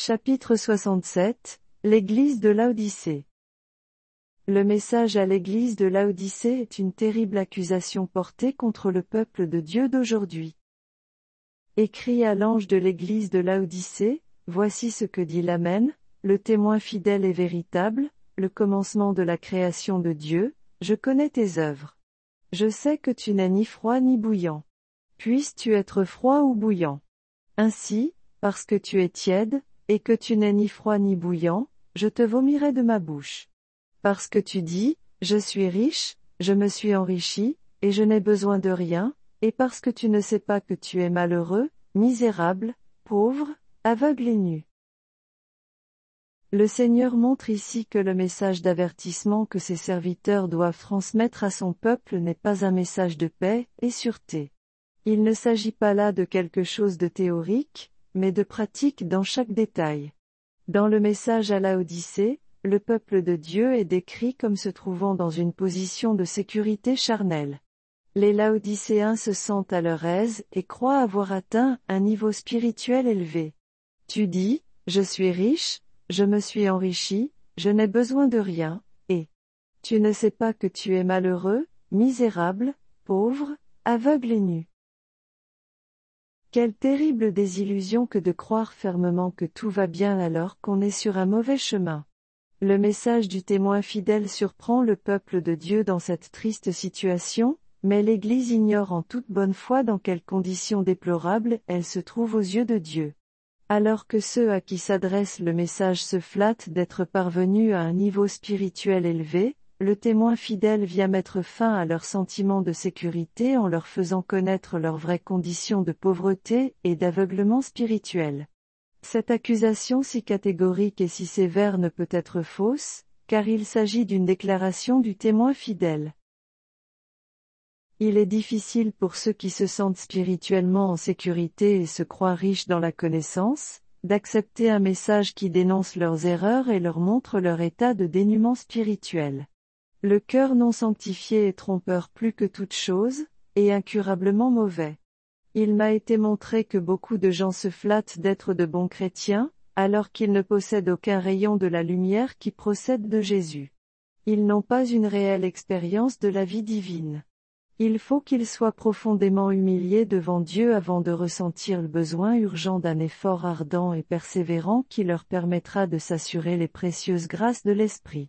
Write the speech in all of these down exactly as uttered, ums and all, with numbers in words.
Chapitre soixante-sept, L'Église de Laodicée. Le message à l'Église de Laodicée est une terrible accusation portée contre le peuple de Dieu d'aujourd'hui. Écrit à l'ange de l'Église de Laodicée, voici ce que dit l'Amen, le témoin fidèle et véritable, le commencement de la création de Dieu, je connais tes œuvres. Je sais que tu n'es ni froid ni bouillant. Puisses-tu être froid ou bouillant. Ainsi, parce que tu es tiède, et que tu n'es ni froid ni bouillant, je te vomirai de ma bouche. Parce que tu dis, je suis riche, je me suis enrichi, et je n'ai besoin de rien, et parce que tu ne sais pas que tu es malheureux, misérable, pauvre, aveugle et nu. Le Seigneur montre ici que le message d'avertissement que ses serviteurs doivent transmettre à son peuple n'est pas un message de paix et sûreté. Il ne s'agit pas là de quelque chose de théorique, mais de pratique dans chaque détail. Dans le message à Laodicée, le peuple de Dieu est décrit comme se trouvant dans une position de sécurité charnelle. Les Laodicéens se sentent à leur aise et croient avoir atteint un niveau spirituel élevé. Tu dis, je suis riche, je me suis enrichi, je n'ai besoin de rien, et tu ne sais pas que tu es malheureux, misérable, pauvre, aveugle et nu. Quelle terrible désillusion que de croire fermement que tout va bien alors qu'on est sur un mauvais chemin. Le message du témoin fidèle surprend le peuple de Dieu dans cette triste situation, mais l'Église ignore en toute bonne foi dans quelles conditions déplorables elle se trouve aux yeux de Dieu. Alors que ceux à qui s'adresse le message se flattent d'être parvenus à un niveau spirituel élevé, le témoin fidèle vient mettre fin à leur sentiment de sécurité en leur faisant connaître leurs vraies conditions de pauvreté et d'aveuglement spirituel. Cette accusation si catégorique et si sévère ne peut être fausse, car il s'agit d'une déclaration du témoin fidèle. Il est difficile pour ceux qui se sentent spirituellement en sécurité et se croient riches dans la connaissance, d'accepter un message qui dénonce leurs erreurs et leur montre leur état de dénuement spirituel. Le cœur non sanctifié est trompeur plus que toute chose, et incurablement mauvais. Il m'a été montré que beaucoup de gens se flattent d'être de bons chrétiens, alors qu'ils ne possèdent aucun rayon de la lumière qui procède de Jésus. Ils n'ont pas une réelle expérience de la vie divine. Il faut qu'ils soient profondément humiliés devant Dieu avant de ressentir le besoin urgent d'un effort ardent et persévérant qui leur permettra de s'assurer les précieuses grâces de l'Esprit.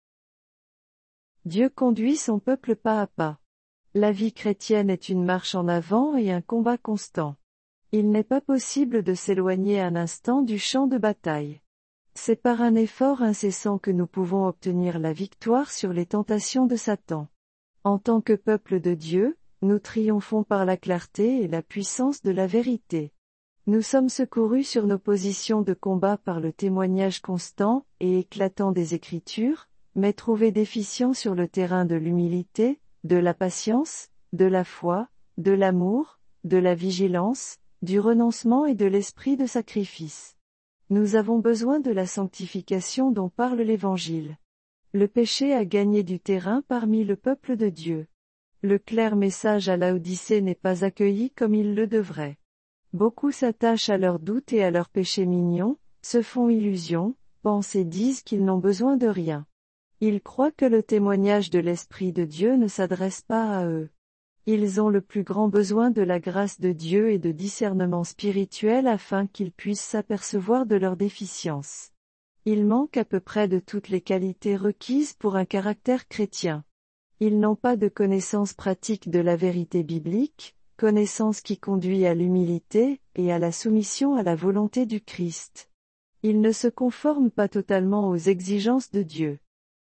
Dieu conduit son peuple pas à pas. La vie chrétienne est une marche en avant et un combat constant. Il n'est pas possible de s'éloigner un instant du champ de bataille. C'est par un effort incessant que nous pouvons obtenir la victoire sur les tentations de Satan. En tant que peuple de Dieu, nous triomphons par la clarté et la puissance de la vérité. Nous sommes secourus sur nos positions de combat par le témoignage constant et éclatant des Écritures, mais trouvés déficients sur le terrain de l'humilité, de la patience, de la foi, de l'amour, de la vigilance, du renoncement et de l'esprit de sacrifice. Nous avons besoin de la sanctification dont parle l'Évangile. Le péché a gagné du terrain parmi le peuple de Dieu. Le clair message à Laodicée n'est pas accueilli comme il le devrait. Beaucoup s'attachent à leurs doutes et à leurs péchés mignons, se font illusion, pensent et disent qu'ils n'ont besoin de rien. Ils croient que le témoignage de l'Esprit de Dieu ne s'adresse pas à eux. Ils ont le plus grand besoin de la grâce de Dieu et de discernement spirituel afin qu'ils puissent s'apercevoir de leurs déficiences. Ils manquent à peu près de toutes les qualités requises pour un caractère chrétien. Ils n'ont pas de connaissance pratique de la vérité biblique, connaissance qui conduit à l'humilité et à la soumission à la volonté du Christ. Ils ne se conforment pas totalement aux exigences de Dieu.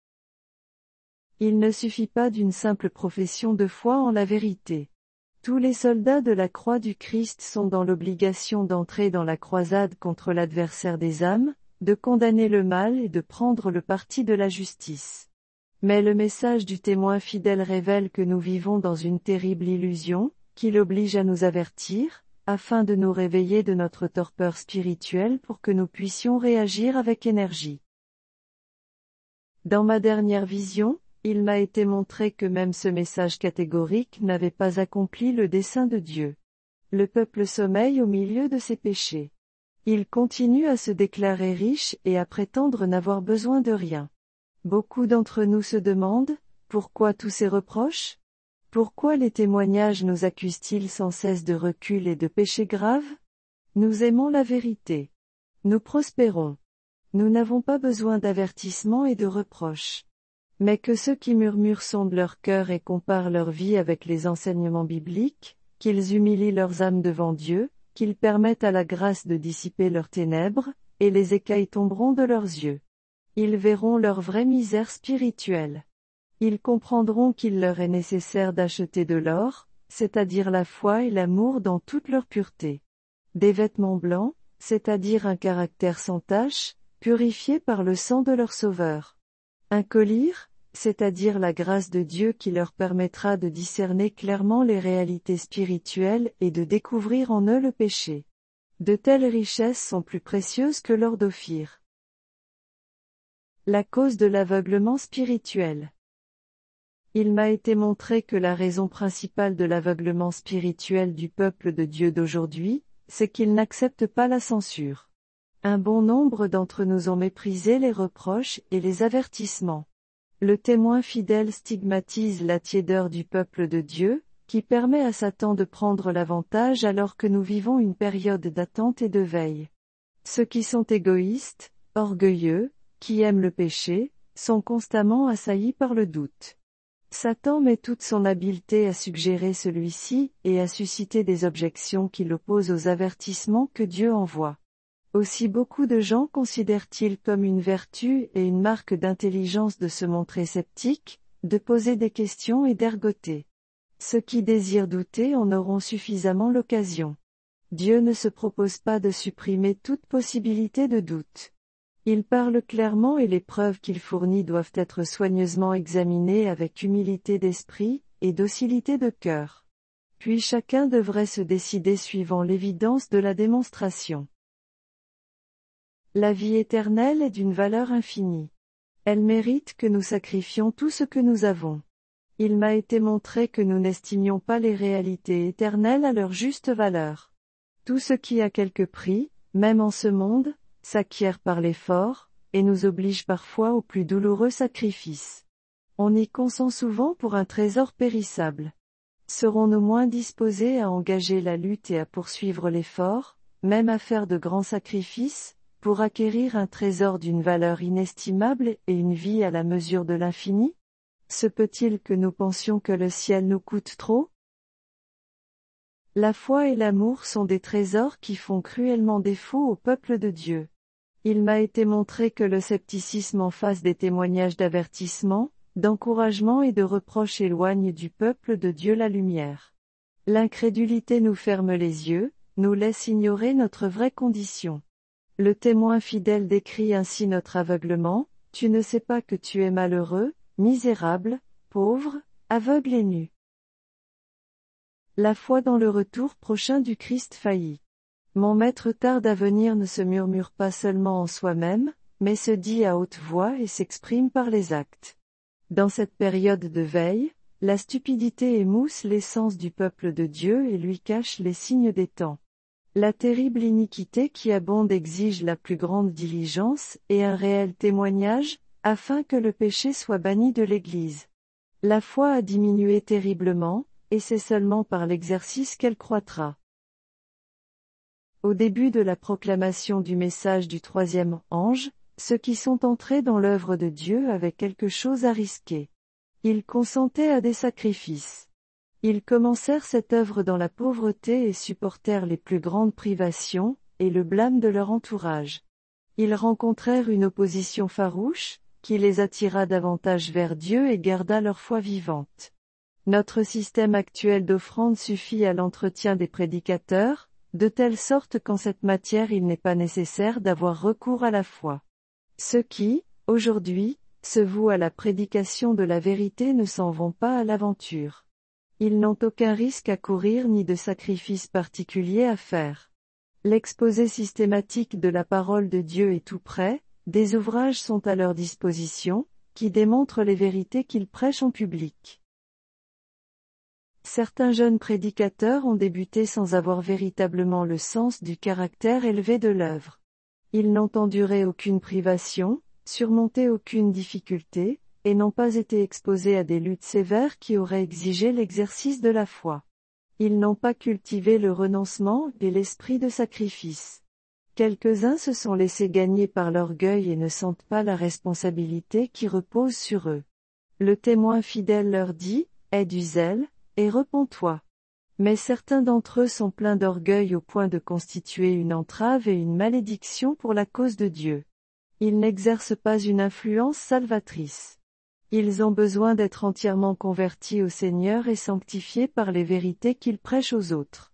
Il ne suffit pas d'une simple profession de foi en la vérité. Tous les soldats de la croix du Christ sont dans l'obligation d'entrer dans la croisade contre l'adversaire des âmes, de condamner le mal et de prendre le parti de la justice. Mais le message du témoin fidèle révèle que nous vivons dans une terrible illusion, qui l'oblige à nous avertir, afin de nous réveiller de notre torpeur spirituelle pour que nous puissions réagir avec énergie. Dans ma dernière vision, il m'a été montré que même ce message catégorique n'avait pas accompli le dessein de Dieu. Le peuple sommeille au milieu de ses péchés. Ils continuent à se déclarer riches et à prétendre n'avoir besoin de rien. Beaucoup d'entre nous se demandent, pourquoi tous ces reproches? Pourquoi les témoignages nous accusent-ils sans cesse de recul et de péchés graves? Nous aimons la vérité. Nous prospérons. Nous n'avons pas besoin d'avertissement et de reproches. Mais que ceux qui murmurent sondent leur cœur et comparent leur vie avec les enseignements bibliques, qu'ils humilient leurs âmes devant Dieu, qu'ils permettent à la grâce de dissiper leurs ténèbres, et les écailles tomberont de leurs yeux. Ils verront leur vraie misère spirituelle. Ils comprendront qu'il leur est nécessaire d'acheter de l'or, c'est-à-dire la foi et l'amour dans toute leur pureté. Des vêtements blancs, c'est-à-dire un caractère sans tache, purifié par le sang de leur Sauveur. Un collier, c'est-à-dire la grâce de Dieu qui leur permettra de discerner clairement les réalités spirituelles et de découvrir en eux le péché. De telles richesses sont plus précieuses que l'or d'Ophir. La cause de l'aveuglement spirituel. Il m'a été montré que la raison principale de l'aveuglement spirituel du peuple de Dieu d'aujourd'hui, c'est qu'ils n'acceptent pas la censure. Un bon nombre d'entre nous ont méprisé les reproches et les avertissements. Le témoin fidèle stigmatise la tiédeur du peuple de Dieu, qui permet à Satan de prendre l'avantage alors que nous vivons une période d'attente et de veille. Ceux qui sont égoïstes, orgueilleux, qui aiment le péché, sont constamment assaillis par le doute. Satan met toute son habileté à suggérer celui-ci et à susciter des objections qui l'opposent aux avertissements que Dieu envoie. Aussi beaucoup de gens considèrent-ils comme une vertu et une marque d'intelligence de se montrer sceptiques, de poser des questions et d'ergoter. Ceux qui désirent douter en auront suffisamment l'occasion. Dieu ne se propose pas de supprimer toute possibilité de doute. Il parle clairement et les preuves qu'il fournit doivent être soigneusement examinées avec humilité d'esprit et docilité de cœur. Puis chacun devrait se décider suivant l'évidence de la démonstration. La vie éternelle est d'une valeur infinie. Elle mérite que nous sacrifions tout ce que nous avons. Il m'a été montré que nous n'estimions pas les réalités éternelles à leur juste valeur. Tout ce qui a quelque prix, même en ce monde, s'acquiert par l'effort, et nous oblige parfois au plus douloureux sacrifice. On y consent souvent pour un trésor périssable. Serons-nous moins disposés à engager la lutte et à poursuivre l'effort, même à faire de grands sacrifices, pour acquérir un trésor d'une valeur inestimable et une vie à la mesure de l'infini? Se peut-il que nous pensions que le ciel nous coûte trop? La foi et l'amour sont des trésors qui font cruellement défaut au peuple de Dieu. Il m'a été montré que le scepticisme en face des témoignages d'avertissement, d'encouragement et de reproche éloigne du peuple de Dieu la lumière. L'incrédulité nous ferme les yeux, nous laisse ignorer notre vraie condition. Le témoin fidèle décrit ainsi notre aveuglement: tu ne sais pas que tu es malheureux, misérable, pauvre, aveugle et nu. La foi dans le retour prochain du Christ faillit. Mon maître tarde à venir ne se murmure pas seulement en soi-même, mais se dit à haute voix et s'exprime par les actes. Dans cette période de veille, la stupidité émousse l'essence du peuple de Dieu et lui cache les signes des temps. La terrible iniquité qui abonde exige la plus grande diligence et un réel témoignage, afin que le péché soit banni de l'Église. La foi a diminué terriblement, et c'est seulement par l'exercice qu'elle croîtra. Au début de la proclamation du message du troisième ange, ceux qui sont entrés dans l'œuvre de Dieu avaient quelque chose à risquer. Ils consentaient à des sacrifices. Ils commencèrent cette œuvre dans la pauvreté et supportèrent les plus grandes privations, et le blâme de leur entourage. Ils rencontrèrent une opposition farouche, qui les attira davantage vers Dieu et garda leur foi vivante. Notre système actuel d'offrande suffit à l'entretien des prédicateurs, de telle sorte qu'en cette matière il n'est pas nécessaire d'avoir recours à la foi. Ceux qui, aujourd'hui, se vouent à la prédication de la vérité ne s'en vont pas à l'aventure. Ils n'ont aucun risque à courir ni de sacrifice particulier à faire. L'exposé systématique de la parole de Dieu est tout prêt, des ouvrages sont à leur disposition, qui démontrent les vérités qu'ils prêchent en public. Certains jeunes prédicateurs ont débuté sans avoir véritablement le sens du caractère élevé de l'œuvre. Ils n'ont enduré aucune privation, surmonté aucune difficulté, et n'ont pas été exposés à des luttes sévères qui auraient exigé l'exercice de la foi. Ils n'ont pas cultivé le renoncement et l'esprit de sacrifice. Quelques-uns se sont laissés gagner par l'orgueil et ne sentent pas la responsabilité qui repose sur eux. Le témoin fidèle leur dit, « Aie du zèle, et repens-toi ». Mais certains d'entre eux sont pleins d'orgueil au point de constituer une entrave et une malédiction pour la cause de Dieu. Ils n'exercent pas une influence salvatrice. Ils ont besoin d'être entièrement convertis au Seigneur et sanctifiés par les vérités qu'ils prêchent aux autres.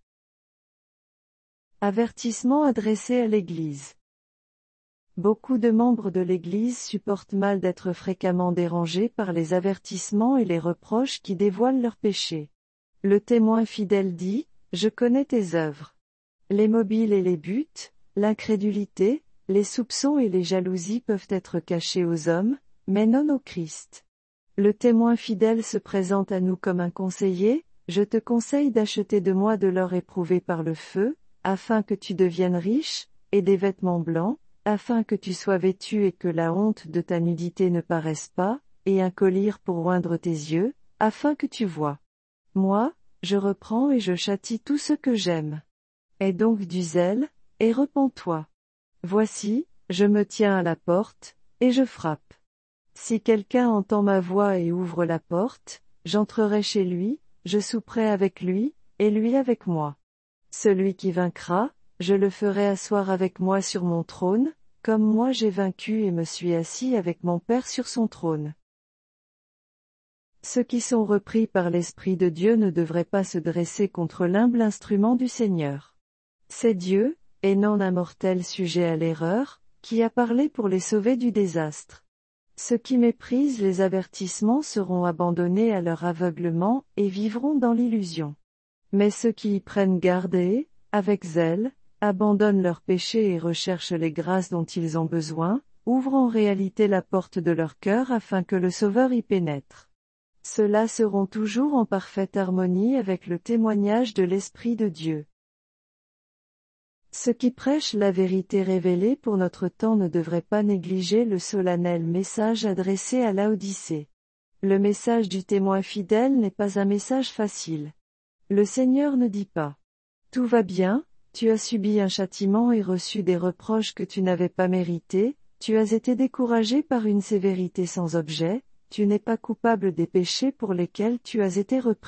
Avertissement adressé à l'Église. Beaucoup de membres de l'Église supportent mal d'être fréquemment dérangés par les avertissements et les reproches qui dévoilent leurs péchés. Le témoin fidèle dit, « Je connais tes œuvres. Les mobiles et les buts, l'incrédulité, les soupçons et les jalousies peuvent être cachés aux hommes, mais non au Christ. » Le témoin fidèle se présente à nous comme un conseiller, « Je te conseille d'acheter de moi de l'or éprouvé par le feu, afin que tu deviennes riche, et des vêtements blancs, afin que tu sois vêtu et que la honte de ta nudité ne paraisse pas, et un collier pour oindre tes yeux, afin que tu vois. Moi, je reprends et je châtie tout ce que j'aime. Aie donc du zèle, et repens-toi. Voici, je me tiens à la porte, et je frappe. Si quelqu'un entend ma voix et ouvre la porte, j'entrerai chez lui, je souperai avec lui, et lui avec moi. Celui qui vaincra, je le ferai asseoir avec moi sur mon trône, comme moi j'ai vaincu et me suis assis avec mon Père sur son trône. » Ceux qui sont repris par l'Esprit de Dieu ne devraient pas se dresser contre l'humble instrument du Seigneur. C'est Dieu, et non un mortel sujet à l'erreur, qui a parlé pour les sauver du désastre. Ceux qui méprisent les avertissements seront abandonnés à leur aveuglement et vivront dans l'illusion. Mais ceux qui y prennent garde et, avec zèle, abandonnent leurs péchés et recherchent les grâces dont ils ont besoin, ouvrent en réalité la porte de leur cœur afin que le Sauveur y pénètre. Ceux-là seront toujours en parfaite harmonie avec le témoignage de l'Esprit de Dieu. Ceux qui prêchent la vérité révélée pour notre temps ne devraient pas négliger le solennel message adressé à Laodicée. Le message du témoin fidèle n'est pas un message facile. Le Seigneur ne dit pas « Tout va bien, tu as subi un châtiment et reçu des reproches que tu n'avais pas mérités, tu as été découragé par une sévérité sans objet, tu n'es pas coupable des péchés pour lesquels tu as été repris. »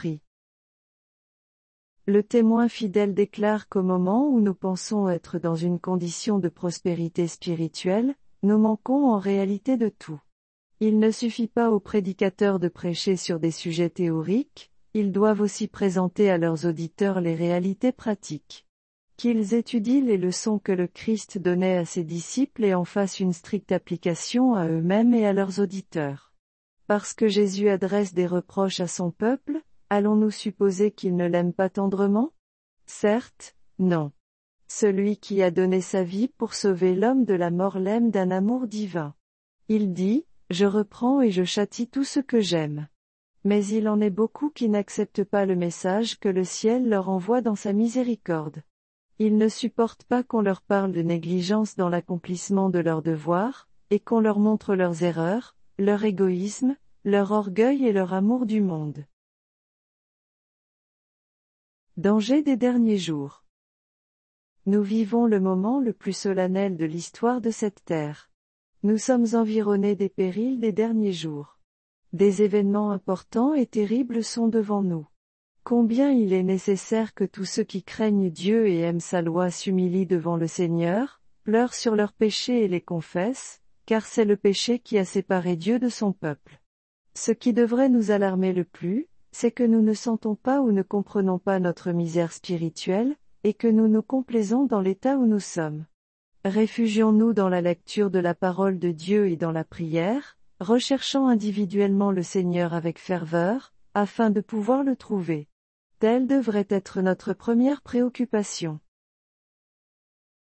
Le témoin fidèle déclare qu'au moment où nous pensons être dans une condition de prospérité spirituelle, nous manquons en réalité de tout. Il ne suffit pas aux prédicateurs de prêcher sur des sujets théoriques, ils doivent aussi présenter à leurs auditeurs les réalités pratiques. Qu'ils étudient les leçons que le Christ donnait à ses disciples et en fassent une stricte application à eux-mêmes et à leurs auditeurs. Parce que Jésus adresse des reproches à son peuple, allons-nous supposer qu'il ne l'aime pas tendrement? Certes, non. Celui qui a donné sa vie pour sauver l'homme de la mort l'aime d'un amour divin. Il dit, « Je reprends et je châtie tout ce que j'aime. » Mais il en est beaucoup qui n'acceptent pas le message que le ciel leur envoie dans sa miséricorde. Ils ne supportent pas qu'on leur parle de négligence dans l'accomplissement de leurs devoirs, et qu'on leur montre leurs erreurs, leur égoïsme, leur orgueil et leur amour du monde. Danger des derniers jours. Nous vivons le moment le plus solennel de l'histoire de cette terre. Nous sommes environnés des périls des derniers jours. Des événements importants et terribles sont devant nous. Combien il est nécessaire que tous ceux qui craignent Dieu et aiment sa loi s'humilient devant le Seigneur, pleurent sur leurs péchés et les confessent, car c'est le péché qui a séparé Dieu de son peuple. Ce qui devrait nous alarmer le plus, c'est que nous ne sentons pas ou ne comprenons pas notre misère spirituelle, et que nous nous complaisons dans l'état où nous sommes. Réfugions-nous dans la lecture de la parole de Dieu et dans la prière, recherchant individuellement le Seigneur avec ferveur, afin de pouvoir le trouver. Telle devrait être notre première préoccupation.